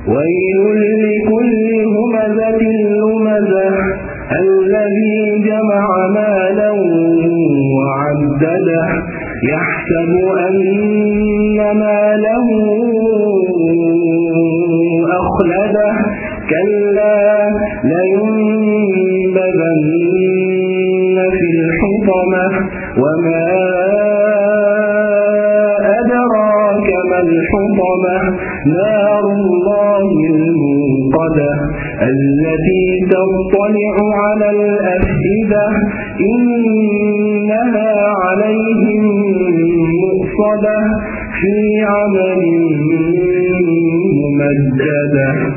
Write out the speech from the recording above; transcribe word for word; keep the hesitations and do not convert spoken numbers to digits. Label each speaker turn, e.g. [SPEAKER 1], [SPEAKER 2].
[SPEAKER 1] ويل لكل همزة لمزة الذي جمع مالا وعدده يحسب أن ماله أخلده كلا لينبذن في الحطمة وما أدراك ما الحطمة نار الله الموقدة التي تطلع على الأفئدة إنها عليهم مؤصدة في عمل ممددة.